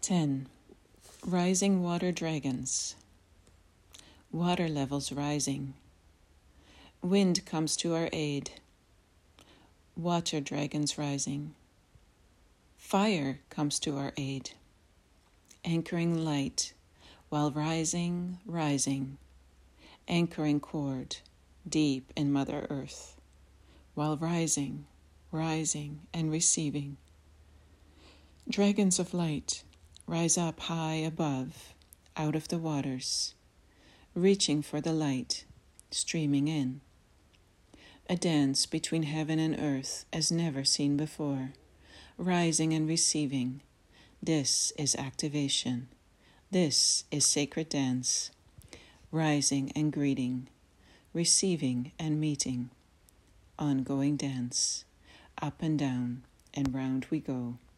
10. Rising water dragons. Water levels rising. Wind comes to our aid. Water dragons rising. Fire comes to our aid, anchoring light while rising, anchoring cord deep in Mother Earth, while rising and receiving. Dragons of light rise up high above, out of the waters, reaching for the light, streaming in. A dance between heaven and earth as never seen before, rising and receiving. This is activation. This is sacred dance, rising and greeting, receiving and meeting. Ongoing dance, up and down and round we go.